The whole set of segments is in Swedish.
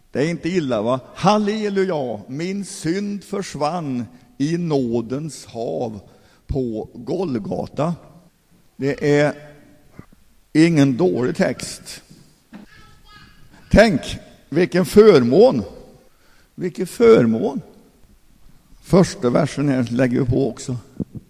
Det är inte illa, va? Halleluja, min synd försvann i nådens hav på Golgata. Det är ingen dålig text. Tänk, vilken förmån. Vilken förmån. Första versen här lägger vi på också.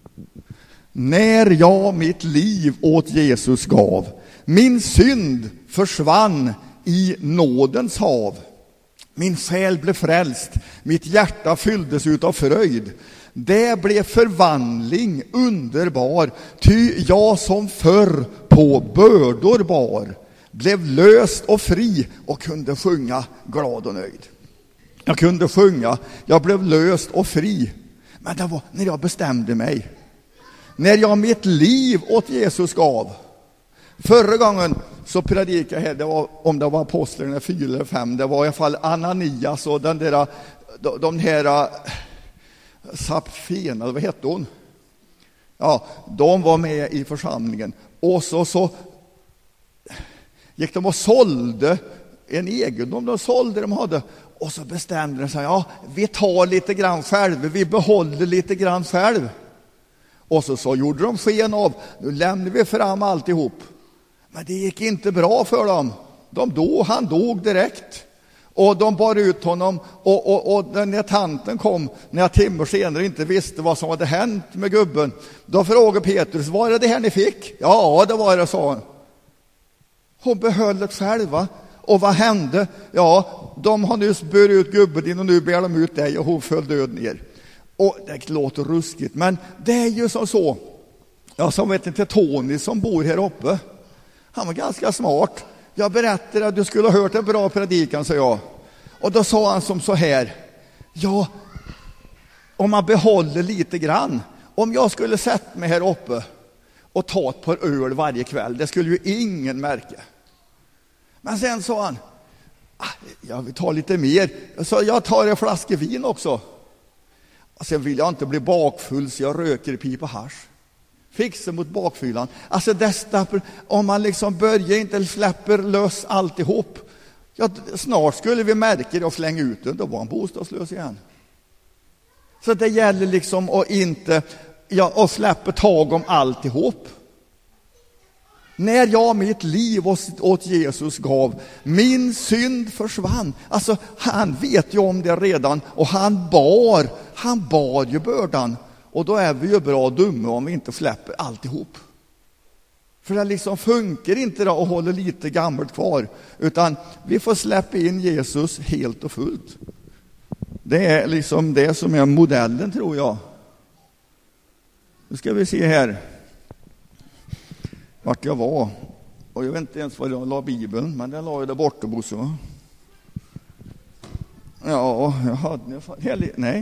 När jag mitt liv åt Jesus gav, min synd försvann i nådens hav. Min själ blev frälst, mitt hjärta fylldes utav fröjd. Det blev förvandling underbar, ty jag som förr på bördor bar, blev löst och fri och kunde sjunga glad och nöjd. Jag kunde sjunga, jag blev löst och fri. Men det var när jag bestämde mig. När jag mitt liv åt Jesus gav. Förra gången så predikade jag här, det var, om det var apostlarna 4 eller 5, det var i alla fall Ananias och den där, de här Sapfena, vad hette hon? Ja, de var med i församlingen. Och så gick de och sålde en egendom, de sålde de hade. Och så bestämde de sig, ja, vi tar lite grann själv, vi behåller lite grann själv. Och så gjorde de sken av, nu lämnar vi fram alltihop. Men det gick inte bra för dem. Han dog direkt. Och de bar ut honom. Och när tanten kom, några timmar senare, inte visste vad som hade hänt med gubben. Då frågade Petrus, var det här ni fick? Ja, det var det, sa hon. Hon behöll det själva. Och vad hände? Ja, de har nyss burit ut gubben din och nu bär de ut dig och hon föll död ner. Och det låter ruskigt, men det är ju så. Jag som vet inte, Tony som bor här uppe. Han var ganska smart. Jag berättade att du skulle ha hört en bra predikan, sa jag. Och då sa han som så här. Ja, om man behåller lite grann. Om jag skulle sätta mig här uppe och ta ett par öl varje kväll, det skulle ju ingen märka. Men sen sa han, jag vill ta lite mer. Så jag tar en flaska vin också. Och sen vill jag inte bli bakfull så jag röker pipa hasch. Fixa mot bakfyllan. Alltså om man liksom börjar inte släpper lös alltihop. Ja, snart skulle vi märka det och slänga ut den. Då var han bostadslös igen. Så det gäller liksom att inte och släppa tag om alltihop. När jag mitt liv åt Jesus gav, min synd försvann. Alltså han vet ju om det redan och han bar ju bördan. Och då är vi ju bra dumma om vi inte släpper alltihop. För det liksom funkar inte då att hålla lite gammalt kvar. Utan vi får släppa in Jesus helt och fullt. Det är liksom det som är modellen, tror jag. Nu ska vi se här. Vart jag var. Och jag vet inte ens var jag la Bibeln. Men den la jag där borta, Bosse, va? Ja, jag hade... Nej.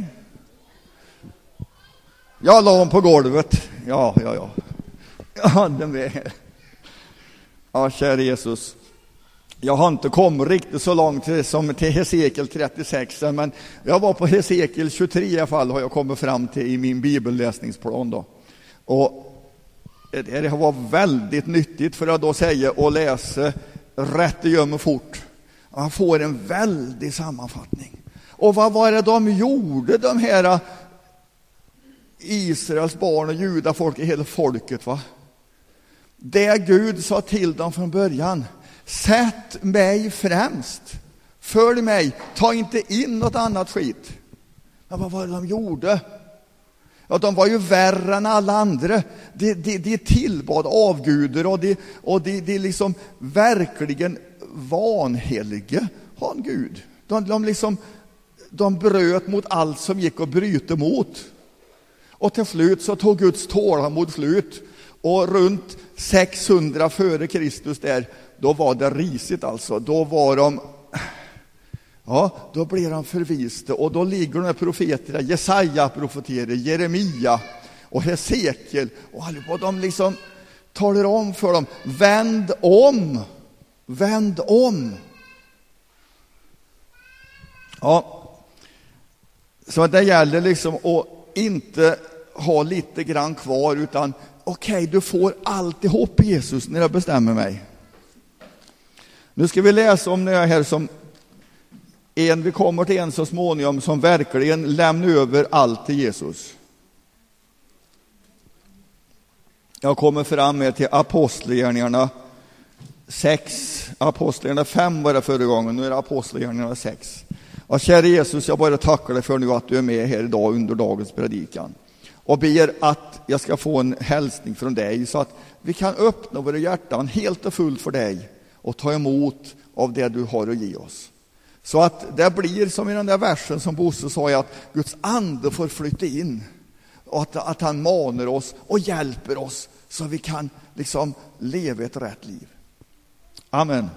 Jag la dem på golvet. Ja. Jag hade med här. Ja, kära Jesus. Jag har inte kommit riktigt så långt som till Hesekiel 36. Men jag var på Hesekiel 23 i alla fall. Har jag kommit fram till i min bibelläsningsplan då. Och det var väldigt nyttigt för att då säga och läsa rätt och fort. Man får en väldig sammanfattning. Och vad var det de gjorde, de här Israels barn och judafolk, hela folket, va? Det Gud sa till dem från början: sätt mig främst, följ mig, ta inte in något annat skit. Men vad var det de gjorde? Ja, de var ju värre än alla andra. De tillbad avgudar och de liksom verkligen vanheliga han Gud. De bröt mot allt som gick att bryta mot. Och till slut så tog Guds tålamod slut. Och runt 600 före Kristus där, då var det risigt alltså. Då var de... Ja, då blir de förviste och då ligger de här profeterna, Jesaja profeterar, Jeremia och Hesekiel och de liksom talar om för dem: vänd om. Ja, så det gäller liksom att inte ha lite grann kvar, utan okej, du får alltihop Jesus när jag bestämmer mig. Nu ska vi läsa om det här som Vi kommer till en så småningom som verkligen lämnar över allt till Jesus. Jag kommer fram med till Apostlagärningarna 6. Apostlagärningarna 5 var det förra gången, nu är det Apostlagärningarna 6. Och kära Jesus, jag bara tackar dig för nu att du är med här idag under dagens predikan. Och ber att jag ska få en hälsning från dig så att vi kan öppna våra hjärtan helt och fullt för dig och ta emot av det du har att ge oss. Så att det blir som i den där versen som Bosse sa, att Guds ande får flytta in och att han manar oss och hjälper oss så vi kan liksom leva ett rätt liv. Amen.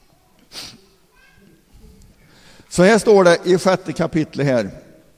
Så här står det i 6:e kapitlet här.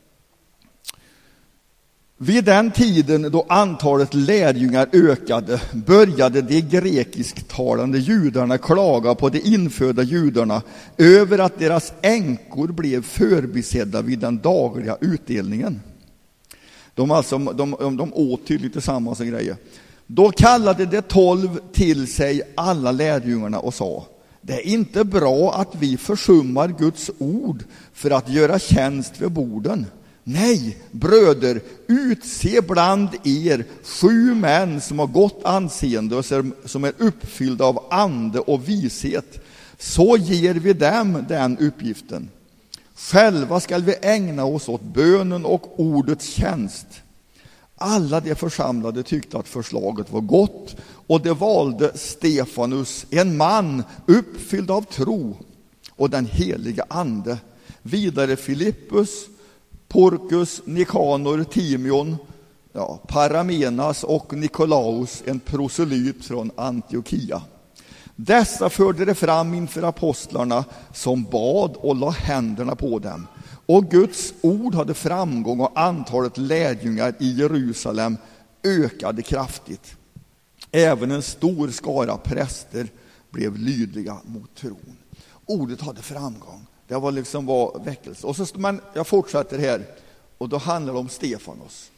Vid den tiden då antalet lärjungar ökade började de grekisktalande judarna klaga på de infödda judarna över att deras änkor blev förbisedda vid den dagliga utdelningen. De åt tydligt tillsammans och grejer. Då kallade de 12 till sig alla lärjungarna och sa: det är inte bra att vi försummar Guds ord för att göra tjänst vid borden. Nej, bröder, utse bland er 7 män som har gott anseende och som är uppfyllda av ande och vishet. Så ger vi dem den uppgiften. Själva ska vi ägna oss åt bönen och ordets tjänst. Alla de församlade tyckte att förslaget var gott, och de valde Stefanus, en man uppfylld av tro och den heliga ande. Vidare Filippus, Porkus, Nikanor, Timion, Paramenas och Nikolaus, en proselyt från Antiochia. Dessa förde det fram inför apostlarna som bad och la händerna på dem. Och Guds ord hade framgång och antalet lärjungar i Jerusalem ökade kraftigt. Även en stor skara präster blev lydliga mot tron. Ordet hade framgång. Det var liksom väckelse. Och så, men jag fortsätter här. Och då handlar det om Stefanos.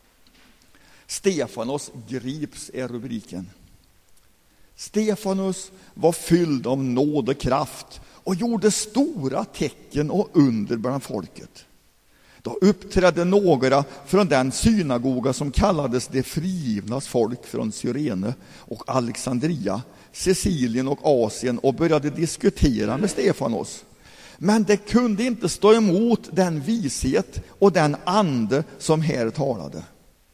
Stefanos grips är rubriken. Stefanos var fylld av nåd och kraft och gjorde stora tecken och under bland folket. Då uppträdde några från den synagoga som kallades de frigivnas folk från Cyrene och Alexandria, Sicilien och Asien och började diskutera med Stefanos. Men det kunde inte stå emot den vishet och den ande som här talade.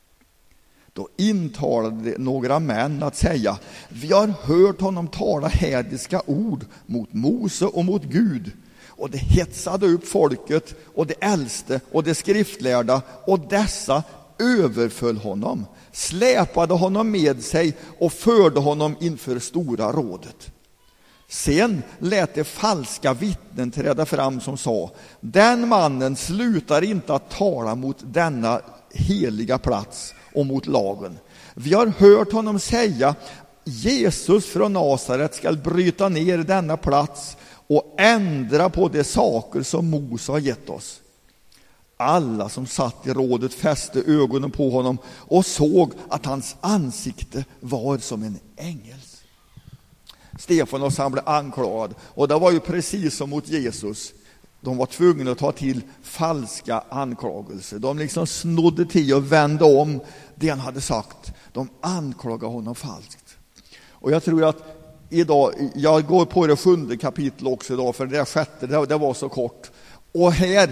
Då intalade några män att säga: vi har hört honom tala hädiska ord mot Mose och mot Gud. Och det hetsade upp folket och det äldste och det skriftlärda, och dessa överföll honom, släpade honom med sig och förde honom inför stora rådet. Sen lät det falska vittnen träda fram som sa: den mannen slutar inte att tala mot denna heliga plats och mot lagen. Vi har hört honom säga: Jesus från Nasaret ska bryta ner denna plats och ändra på de saker som Mose har gett oss. Alla som satt i rådet fäste ögonen på honom och såg att hans ansikte var som en ängels. Stefanos, han blev anklagad, och det var ju precis som mot Jesus. De var tvungna att ta till falska anklagelser. De liksom snodde till och vände om det han hade sagt. De anklagade honom falskt. Och jag tror att idag, jag går på det 7:e kapitlet också idag, för det 6:e, det var så kort. Och här,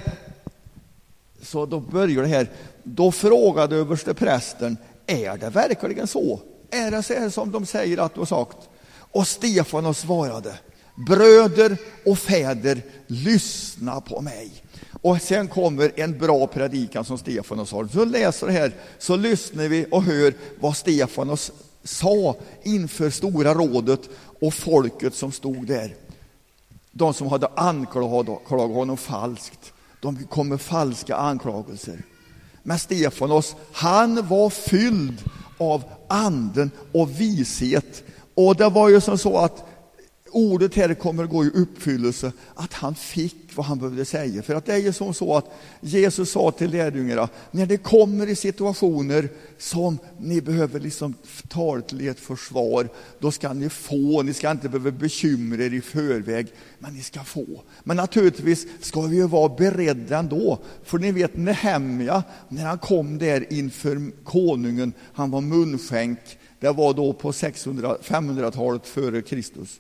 så då börjar det här. Då frågade översteprästen: är det verkligen så? Är det så här som de säger att du har sagt? Och Stefanos svarade: bröder och fäder, lyssna på mig. Och sen kommer en bra predikan som Stefanos har. Så läser det här, så lyssnar vi och hör vad Stefanos sa inför stora rådet och folket som stod där. De som hade anklagat honom falskt, de kom med falska anklagelser. Men Stefanos, han var fylld av anden och vishet. Och det var ju som så att ordet här kommer att gå i uppfyllelse, att han fick vad han behövde säga. För att det är ju som så att Jesus sa till lärjungarna, när det kommer i situationer som ni behöver liksom ta till ert försvar, då ska ni få, ni ska inte behöva bekymra er i förväg, men ni ska få. Men naturligtvis ska vi ju vara beredda ändå, för ni vet Nehemja, när han kom där inför konungen, han var munskänk, det var då på 500-talet före Kristus.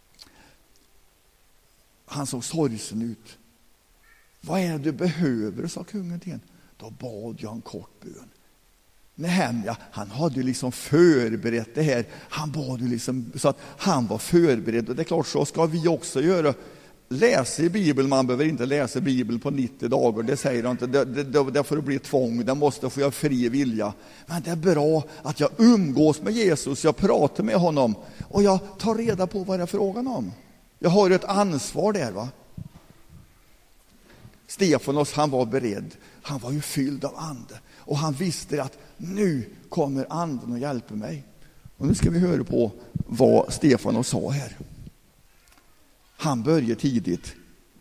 Han såg sorgsen ut. Vad är det du behöver, sa kungen till en. Då bad jag en kort bön. Nehemja, han hade ju liksom förberett det här. Han bad ju liksom så att han var förberedd. Och det är klart, så ska vi också göra. Läsa i Bibeln, man behöver inte läsa Bibeln på 90 dagar. Det säger han inte, det får bli tvång. Det måste få jag fri vilja. Men det är bra att jag umgås med Jesus. Jag pratar med honom. Och jag tar reda på vad det är frågan om. Jag har ett ansvar där, va? Stefanos, han var beredd. Han var ju fylld av ande. Och han visste att nu kommer anden att hjälpa mig. Och nu ska vi höra på vad Stefanos sa här. Han börjar tidigt.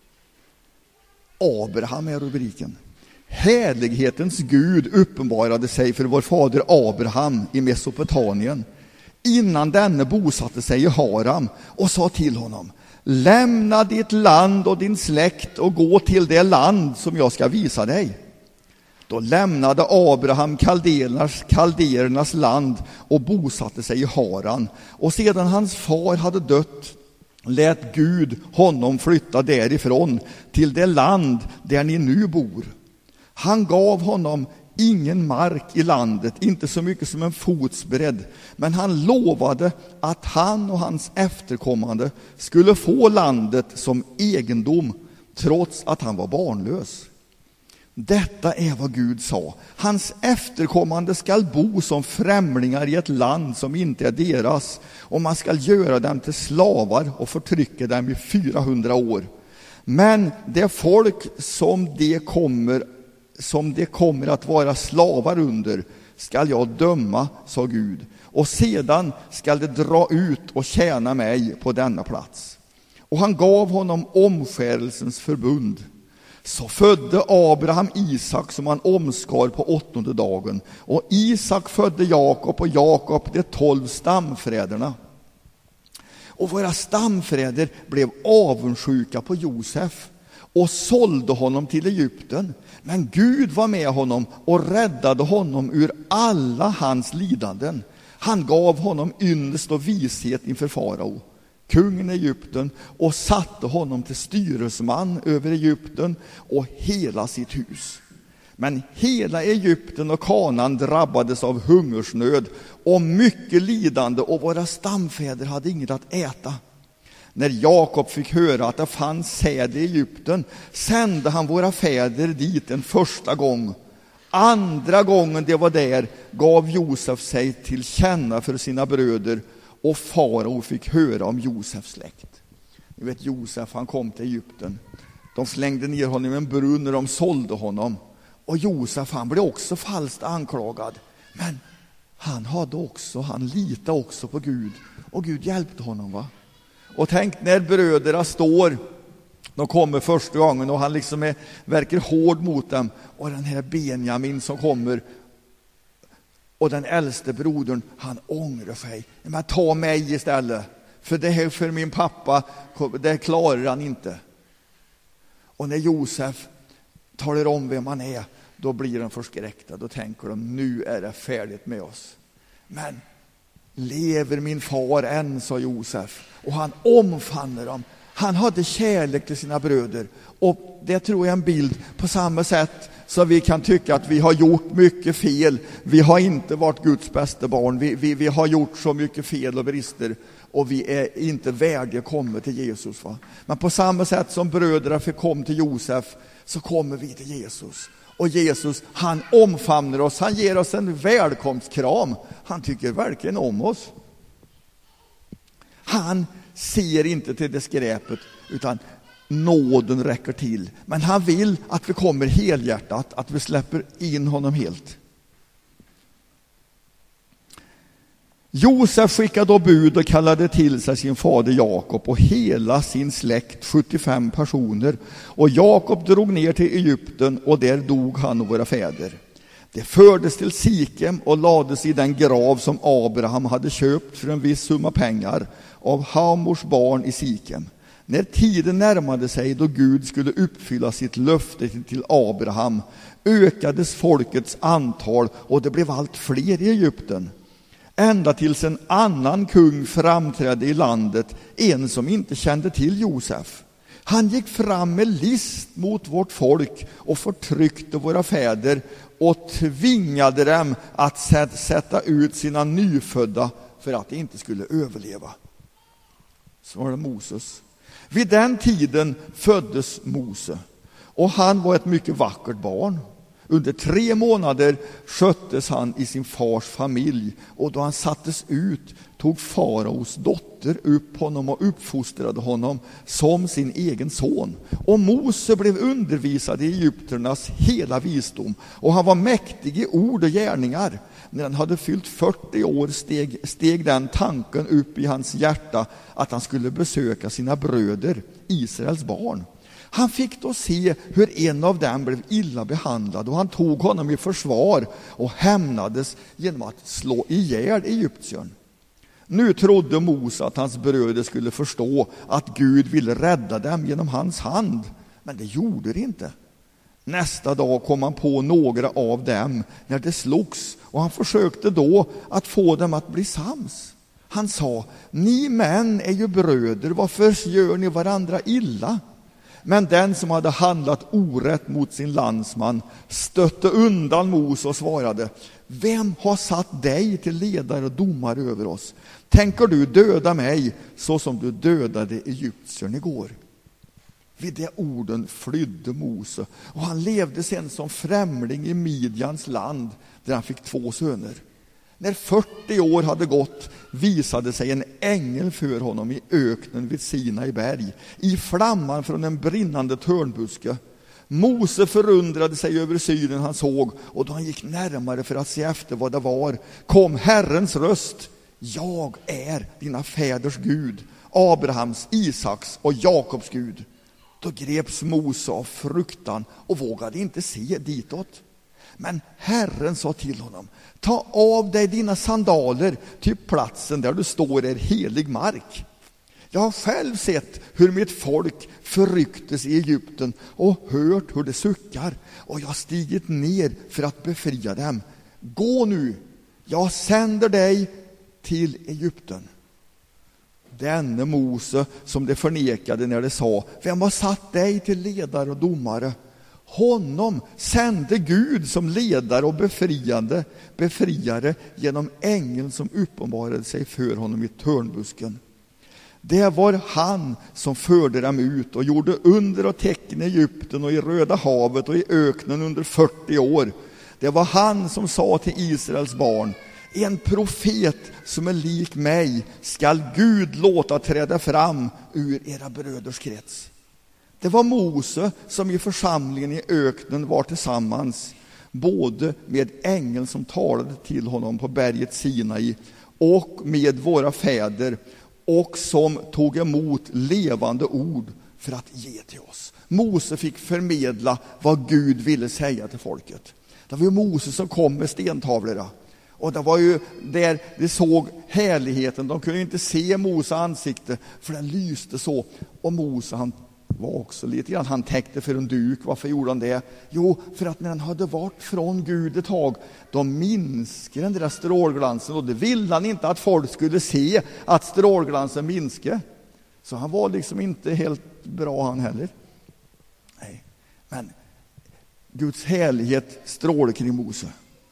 Abraham är rubriken. Härlighetens Gud uppenbarade sig för vår fader Abraham i Mesopotamien, innan denne bosatte sig i Haram, och sa till honom: lämna ditt land och din släkt och gå till det land som jag ska visa dig. Då lämnade Abraham kaldernas land och bosatte sig i Haran. Och sedan hans far hade dött lät Gud honom flytta därifrån till det land där ni nu bor. Han gav honom ingen mark i landet, inte så mycket som en fotsbredd, men han lovade att han och hans efterkommande skulle få landet som egendom, trots att han var barnlös. Detta är vad Gud sa: hans efterkommande skall bo som främlingar i ett land som inte är deras, och man skall göra dem till slavar och förtrycka dem i 400 år. Men det folk som de kommer att vara slavar under skall jag döma, sa Gud, och sedan skall de dra ut och tjäna mig på denna plats. Och han gav honom omskärelsens förbund. Så födde Abraham Isak, som han omskar på 8:e dagen. Och Isak födde Jakob, och Jakob de 12 stamfäderna. Och våra stamfäder blev avundsjuka på Josef och sålde honom till Egypten. Men Gud var med honom och räddade honom ur alla hans lidanden. Han gav honom ynnest och vishet inför farao, kungen i Egypten, och satte honom till styrelseman över Egypten och hela sitt hus. Men hela Egypten och Kanaan drabbades av hungersnöd och mycket lidande, och våra stamfäder hade inget att äta. När Jakob fick höra att det fanns säd i Egypten sände han våra fäder dit en första gång. Andra gången de var där gav Josef sig till känna för sina bröder, och farao fick höra om Josefs släkt. Ni vet, Josef, han kom till Egypten. De slängde ner honom i en brunn när de sålde honom. Och Josef, han blev också falskt anklagad. Men han litade också på Gud. Och Gud hjälpte honom, va? Och tänk när bröderna de kommer första gången och han liksom verkar hård mot dem. Och den här Benjamin som kommer, och den äldste brodern, han ångrar sig. Men ta mig istället. För det här för min pappa, det klarar han inte. Och när Josef talar om vem han är, då blir de förskräckta. Då tänker de, nu är det färdigt med oss. Men lever min far än, sa Josef. Och han omfamnar dem. Han hade kärlek till sina bröder. Och det tror jag är en bild på samma sätt som vi kan tycka att vi har gjort mycket fel. Vi har inte varit Guds bästa barn. Vi har gjort så mycket fel och brister. Och vi är inte värdiga att komma till Jesus, va? Men på samma sätt som bröderna fick komma till Josef, så kommer vi till Jesus. Och Jesus, han omfamnar oss. Han ger oss en välkomstkram. Han tycker verkligen om oss. Han ser inte till det skräpet, utan nåden räcker till. Men han vill att vi kommer helhjärtat, att vi släpper in honom helt. Josef skickade då bud och kallade till sig sin fader Jakob och hela sin släkt, 75 personer. Och Jakob drog ner till Egypten, och där dog han och våra fäder. Det fördes till Sikem och lades i den grav som Abraham hade köpt för en viss summa pengar av Hamors barn i Sikem. När tiden närmade sig då Gud skulle uppfylla sitt löfte till Abraham ökades folkets antal, och det blev allt fler i Egypten. Ända tills en annan kung framträdde i landet, en som inte kände till Josef. Han gick fram med list mot vårt folk och förtryckte våra fäder och tvingade dem att sätta ut sina nyfödda för att de inte skulle överleva. Så var det Moses. Vid den tiden föddes Mose, och han var ett mycket vackert barn. Under 3 månader sköttes han i sin fars familj, och då han sattes ut tog faraos dotter upp honom och uppfostrade honom som sin egen son. Och Mose blev undervisad i egypternas hela visdom, och han var mäktig i ord och gärningar. När han hade fyllt 40 år steg den tanken upp i hans hjärta att han skulle besöka sina bröder, Israels barn. Han fick då se hur en av dem blev illa behandlad, och han tog honom i försvar och hämnades genom att slå ihjäl egyptiern. Nu trodde Mose att hans bröder skulle förstå att Gud ville rädda dem genom hans hand, men det gjorde det inte. Nästa dag kom han på några av dem när det slogs, och han försökte då att få dem att bli sams. Han sa: ni män är ju bröder, varför gör ni varandra illa? Men den som hade handlat orätt mot sin landsman stötte undan Mose och svarade: vem har satt dig till ledare och domare över oss? Tänker du döda mig så som du dödade egyptiern igår? Vid de orden flydde Mose, och han levde sedan som främling i Midjans land, där han fick 2 söner. När 40 år hade gått visade sig en ängel för honom i öknen vid Sinai berg, i flamman från en brinnande törnbuske. Mose förundrade sig över synen han såg, och då han gick närmare för att se efter vad det var, kom Herrens röst: jag är dina fäders Gud, Abrahams, Isaks och Jakobs Gud. Då greps Mose av fruktan och vågade inte se ditåt. Men Herren sa till honom: ta av dig dina sandaler, ty platsen där du står är helig mark. Jag har själv sett hur mitt folk förrycktes i Egypten och hört hur det suckar, och jag har stigit ner för att befria dem. Gå nu, jag sänder dig till Egypten. Denne Mose som det förnekade när det sa: vem har satt dig till ledare och domare? Honom sände Gud som ledare och befriare genom ängeln som uppenbarade sig för honom i törnbusken. Det var han som förde dem ut och gjorde under och tecken i Egypten och i Röda havet och i öknen under 40 år. Det var han som sa till Israels barn: en profet som är lik mig skall Gud låta träda fram ur era bröders krets. Det var Mose som i församlingen i öknen var tillsammans, både med ängeln som talade till honom på berget Sinai och med våra fäder, och som tog emot levande ord för att ge till oss. Mose fick förmedla vad Gud ville säga till folket. Det var ju Mose som kom med stentavlorna. Och det var ju där de såg härligheten. De kunde inte se Mose ansikte, för det lyste så. Och Mose, han var också lite grann, han täckte för en duk. Varför gjorde han det? Jo, för att när han hade varit från Gud ett tag, då minskade den där strålglansen, och det ville han inte att folk skulle se, att strålglansen minskade. Så han var liksom inte helt bra han heller. Nej, men Guds härlighet strålade kring Mose.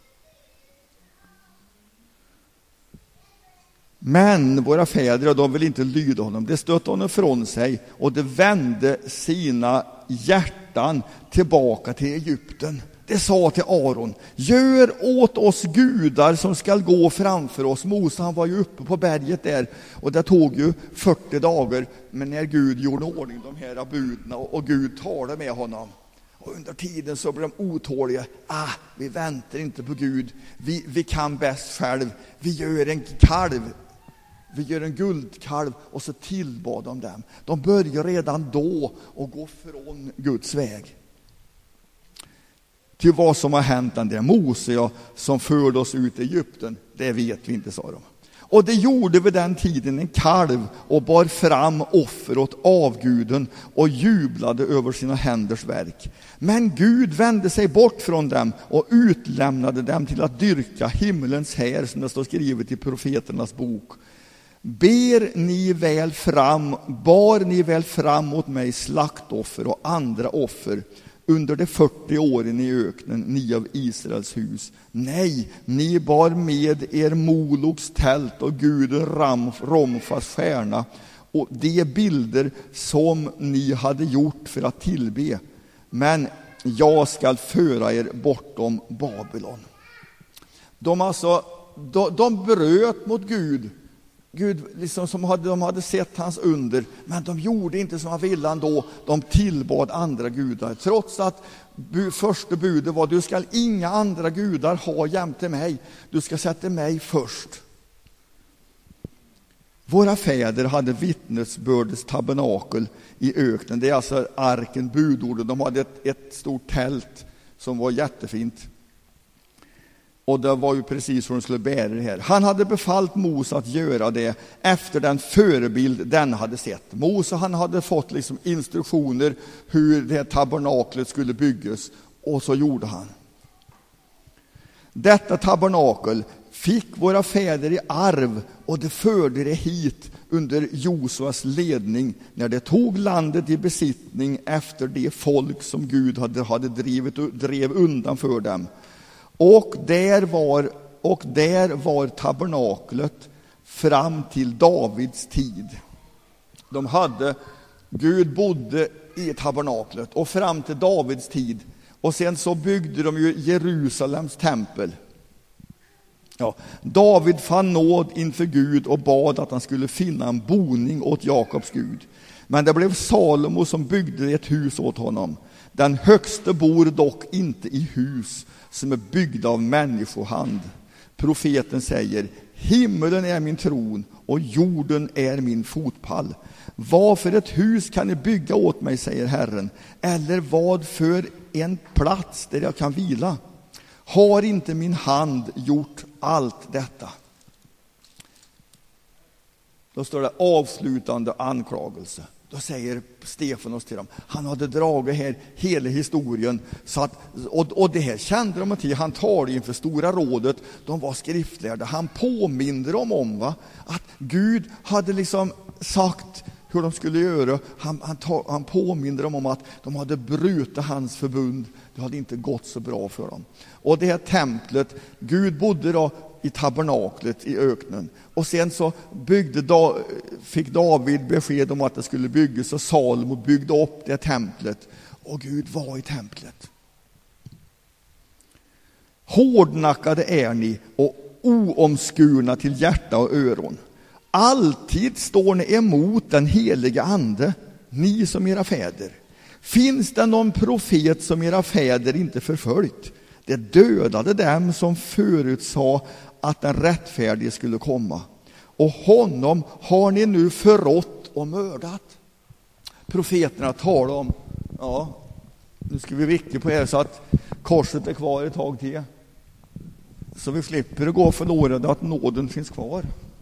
Men våra fäder, de vill inte lyda honom. Det stötte honom från sig, och det vände sina hjärtan tillbaka till Egypten. Det sa till Aron: gör åt oss gudar som skall gå framför oss. Mose, han var ju uppe på berget där, och det tog ju 40 dagar. Men när Gud gjorde ordning de här buden och Gud talade med honom, Och under tiden så blir de otåliga. Vi väntar inte på Gud. Vi kan bäst själv. Vi gör en kalv. Vi gör en guldkalv och så tillbad de dem. De börjar redan då att gå från Guds väg. Till vad som har hänt den där Mose som förde oss ut i Egypten, det vet vi inte, sa de. Och det gjorde vid den tiden en kalv och bar fram offer åt avguden och jublade över sina händers verk. Men Gud vände sig bort från dem och utlämnade dem till att dyrka himmelens här, som det står skrivet i profeternas bok. Bar ni väl fram mot mig slaktoffer och andra offer under de 40 åren i öknen, ni av Israels hus? Nej, ni bar med er Moloks tält och guden Romfas stjärna och de bilder som ni hade gjort för att tillbe. Men jag ska föra er bortom Babylon. De bröt mot Gud. Gud liksom de hade sett hans under, men de gjorde inte som han ville ändå. De tillbad andra gudar. Trots att första budet var: du ska inga andra gudar ha jämte mig. Du ska sätta mig först. Våra fäder hade vittnesbördets tabernakel i öknen. Det är alltså arken, budordet. De hade ett stort tält som var jättefint. Och det var ju precis hur de skulle bära det här. Han hade befallt Mose att göra det efter den förebild den hade sett. Mose, han hade fått liksom instruktioner hur det här tabernaklet skulle byggas. Och så gjorde han. Detta tabernakel fick våra fäder i arv och det förde det hit under Josuas ledning när det tog landet i besittning efter det folk som Gud hade drev undan för dem. Och där var tabernaklet fram till Davids tid. Gud bodde i tabernaklet och fram till Davids tid. Och sen så byggde de ju Jerusalems tempel. David fann nåd inför Gud och bad att han skulle finna en boning åt Jakobs Gud. Men det blev Salomo som byggde ett hus åt honom. Den högste bor dock inte i hus som är byggda av människohand. Profeten säger: himmelen är min tron och jorden är min fotpall. Vad för ett hus kan ni bygga åt mig, säger Herren, eller vad för en plats där jag kan vila? Har inte min hand gjort allt detta? Då står det avslutande anklagelse. Då säger Stefanos till dem: han hade dragit här hela historien. Så att, och det här kände de till. Han talade inför stora rådet. De var skriftlärda. Han påminde dem om att Gud hade liksom sagt hur de skulle göra. Han påminde dem om att de hade brutit hans förbund. Det hade inte gått så bra för dem. Och det här templet, Gud bodde då i tabernaklet i öknen. Och sen så fick David besked om att det skulle byggas, och Salomo byggde upp det templet. Och Gud var i templet. Hårdnackade är ni och oomskurna till hjärta och öron. Alltid står ni emot den heliga ande, ni som era fäder. Finns det någon profet som era fäder inte förföljt? Det dödade dem som förutsade att den rättfärdige skulle komma. Och honom har ni nu förrått och mördat. Profeterna talar om, nu ska vi vicka på er så att korset är kvar ett tag till. Så vi slipper gå förlorade, att nåden finns kvar.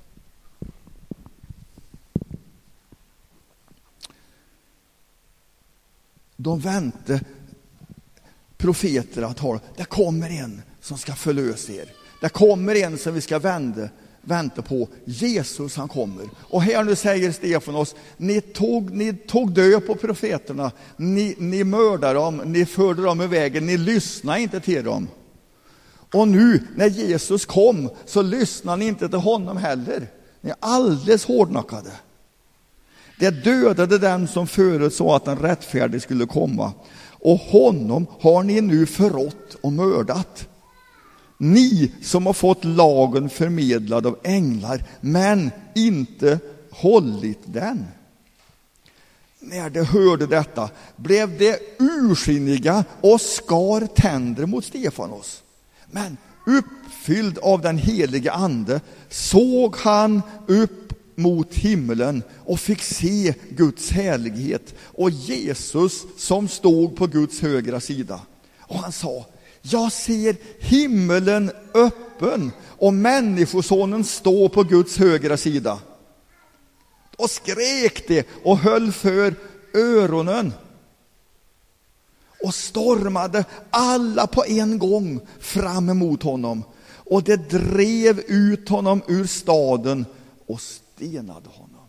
De väntar profeter att ha, det kommer en som ska förlösa er. Det kommer en som vi ska vänta på. Jesus, han kommer. Och här nu säger Stefanos: ni tog död på profeterna. Ni mördade dem. Ni förde dem i vägen. Ni lyssnade inte till dem. Och nu när Jesus kom så lyssnar ni inte till honom heller. Ni är alldeles hårdnackade. Det dödade dem som förutsade att den rättfärdige skulle komma. Och honom har ni nu förrått och mördat. Ni som har fått lagen förmedlad av änglar, men inte hållit den. när de hörde detta blev de ursinniga och skar tänder mot Stefanos. Men uppfylld av den helige ande såg han upp mot himmelen och fick se Guds härlighet och Jesus som stod på Guds högra sida. Och han sa: jag ser himmelen öppen och människosonen står på Guds högra sida. Och skrek det och höll för öronen och stormade alla på en gång fram emot honom. Och det drev ut honom ur staden och stenade honom.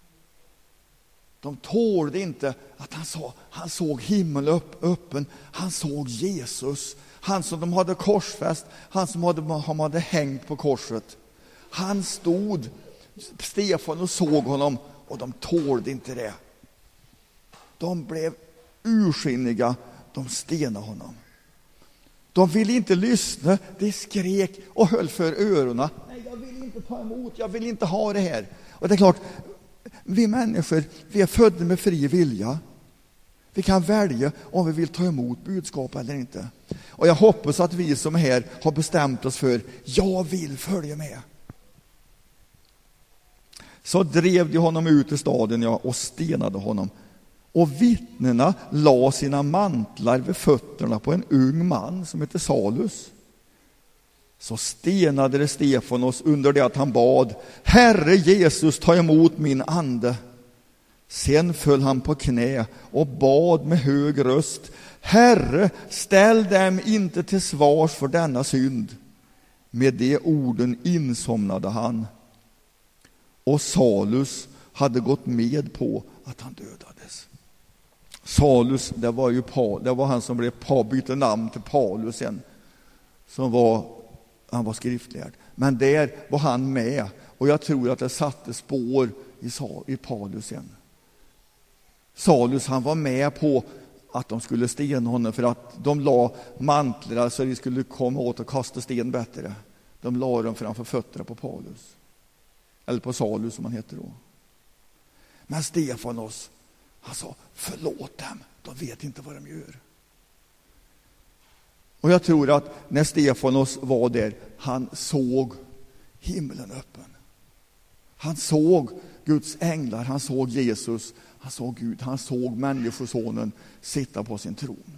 De tålde inte att han såg himmelen öppen. Han såg Jesus. Han som de hade korsfäst. Han som hade hängt på korset. Han stod, Stefan, och såg honom. Och de tålde inte det. De blev ursinniga. De stenade honom. De ville inte lyssna. De skrek och höll för öronen. Nej, jag vill inte ta emot. Jag vill inte ha det här. Och det är klart, vi människor, vi är födda med fri vilja. Vi kan välja om vi vill ta emot budskap eller inte. Och jag hoppas att vi som är här har bestämt oss för: jag vill följa med. Så drev de honom ut ur staden och stenade honom. Och vittnena la sina mantlar vid fötterna på en ung man som heter Salus. Så stenade det Stefanos under det att han bad: Herre Jesus, ta emot min ande. Sen föll han på knä och bad med hög röst: Herre, ställ dem inte till svars för denna synd. Med de orden insomnade han. Och Salus hade gått med på att han dödades. Salus, det var han som bytte namn till Paulus sen. Han var skriftlärd. Men där var han med. Och jag tror att det satte spår i Paulus sen. Salus, han var med på att de skulle stena honom, för att de la mantlar så de skulle komma åt och kasta sten bättre. De la dem framför fötterna på Paulus. Eller på Salus som han heter då. Men Stefanos, han sa: förlåt dem, de vet inte vad de gör. Och jag tror att när Stefanos var där, han såg himlen öppen. Han såg Guds änglar, han såg Jesus, han såg Gud, han såg människosonen sitta på sin tron.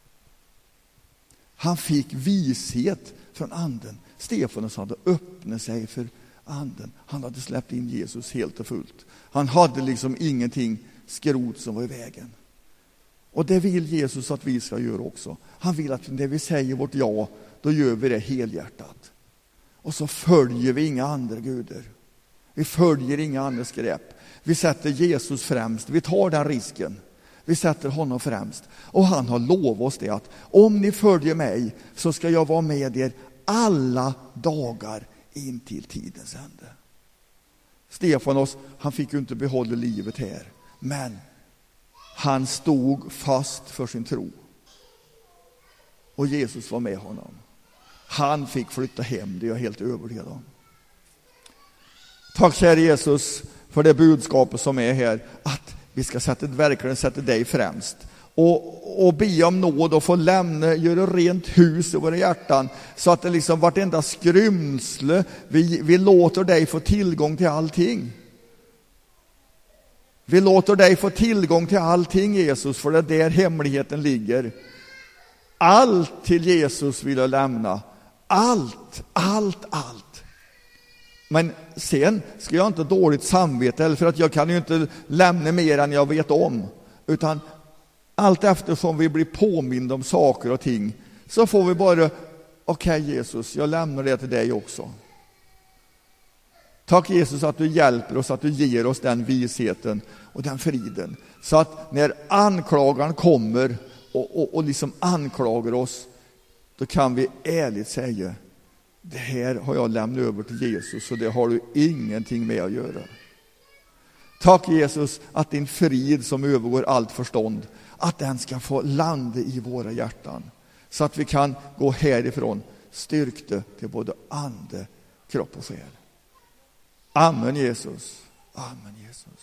Han fick vishet från anden. Stefanos hade öppnat sig för anden. Han hade släppt in Jesus helt och fullt. Han hade liksom ingenting skrot som var i vägen. Och det vill Jesus att vi ska göra också. Han vill att när vi säger vårt ja, då gör vi det helhjärtat. Och så följer vi inga andra gudar. Vi följer inga andra skräp. Vi sätter Jesus främst. Vi tar den risken. Vi sätter honom främst. Och han har lovat oss det, att om ni följer mig så ska jag vara med er alla dagar in till tidens ände. Stefanos, han fick ju inte behålla livet här. Men han stod fast för sin tro. Och Jesus var med honom. Han fick flytta hem, det är jag helt övertygad om. Tack kära Jesus för det budskapet som är här. Att vi ska verkligen sätta dig främst. Och be om nåd och få göra rent hus i våra hjärtan. Så att det liksom vartenda skrymsle, vi låter dig få tillgång till allting. Vi låter dig få tillgång till allting, Jesus, för det är där hemligheten ligger. Allt till Jesus vill jag lämna. Allt. Men sen ska jag inte dåligt samvete, eller för att jag kan ju inte lämna mer än jag vet om. Utan allt eftersom vi blir påminda om saker och ting, så får vi bara: okej, Jesus, jag lämnar det till dig också. Tack Jesus att du hjälper oss, att du ger oss den visheten och den friden. Så att när anklagaren kommer och liksom anklagar oss, då kan vi ärligt säga: det här har jag lämnat över till Jesus, och det har du ingenting med att göra. Tack Jesus att din frid som övergår allt förstånd, att den ska få landa i våra hjärtan. Så att vi kan gå härifrån styrkta till både ande, kropp och själ. Amen Jesus. Amen Jesus.